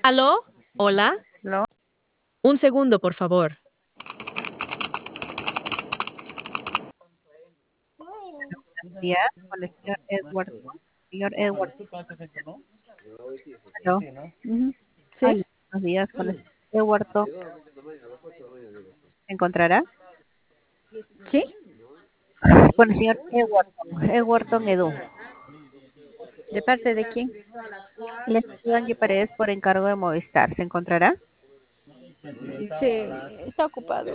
¿Aló? ¿Hola? ¿Aló? Un segundo, por favor. Buenos días, con el señor Edward. Señor Edward, ¿aló? Ujú. ¿Sí? Hola, buenos días, con el señor Edward. ¿Se encontrará? ¿Sí? Con el señor Edwardton Edu. ¿De parte de quién? Le escribo Angie Paredes por encargo de Movistar. ¿Se encontrará? Sí, está ocupado.